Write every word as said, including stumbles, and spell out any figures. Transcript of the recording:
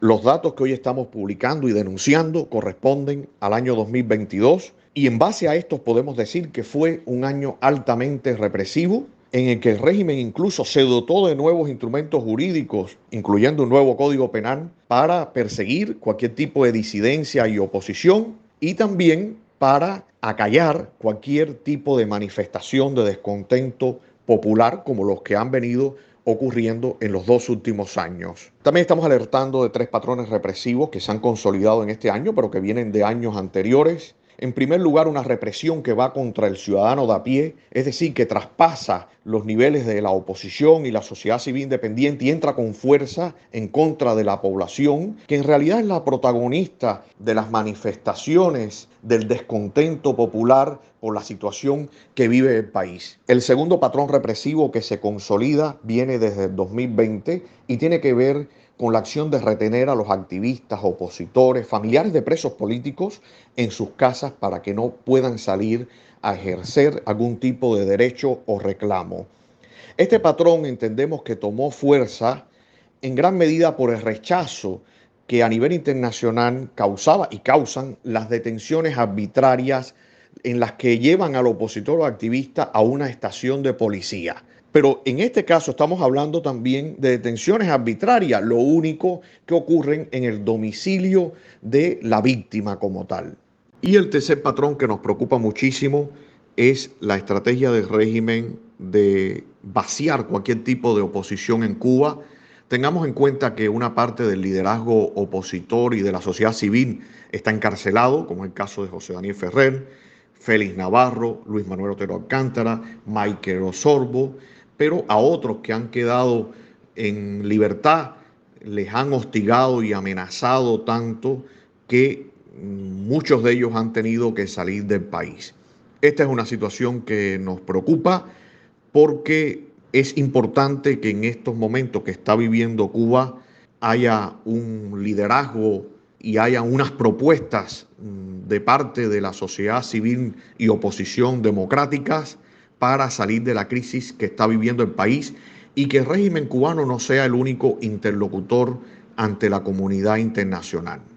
Los datos que hoy estamos publicando y denunciando corresponden al año dos mil veintidós y en base a estos podemos decir que fue un año altamente represivo en el que el régimen incluso se dotó de nuevos instrumentos jurídicos, incluyendo un nuevo código penal, para perseguir cualquier tipo de disidencia y oposición y también para acallar cualquier tipo de manifestación de descontento popular como los que han venido ocurriendo en los dos últimos años. También estamos alertando de tres patrones represivos que se han consolidado en este año, pero que vienen de años anteriores. En primer lugar, una represión que va contra el ciudadano de a pie, es decir, que traspasa los niveles de la oposición y la sociedad civil independiente y entra con fuerza en contra de la población, que en realidad es la protagonista de las manifestaciones del descontento popular por la situación que vive el país. El segundo patrón represivo que se consolida viene desde el dos mil veinte y tiene que ver con la acción de retener a los activistas, opositores, familiares de presos políticos en sus casas para que no puedan salir a ejercer algún tipo de derecho o reclamo. Este patrón entendemos que tomó fuerza en gran medida por el rechazo que a nivel internacional causaba y causan las detenciones arbitrarias en las que llevan al opositor o activista a una estación de policía. Pero en este caso estamos hablando también de detenciones arbitrarias, lo único que ocurren en el domicilio de la víctima como tal. Y el tercer patrón que nos preocupa muchísimo es la estrategia del régimen de vaciar cualquier tipo de oposición en Cuba. Tengamos en cuenta que una parte del liderazgo opositor y de la sociedad civil está encarcelado, como el caso de José Daniel Ferrer, Félix Navarro, Luis Manuel Otero Alcántara, Michael Osorbo, pero a otros que han quedado en libertad les han hostigado y amenazado tanto que muchos de ellos han tenido que salir del país. Esta es una situación que nos preocupa porque es importante que en estos momentos que está viviendo Cuba haya un liderazgo y haya unas propuestas de parte de la sociedad civil y oposición democráticas para salir de la crisis que está viviendo el país y que el régimen cubano no sea el único interlocutor ante la comunidad internacional.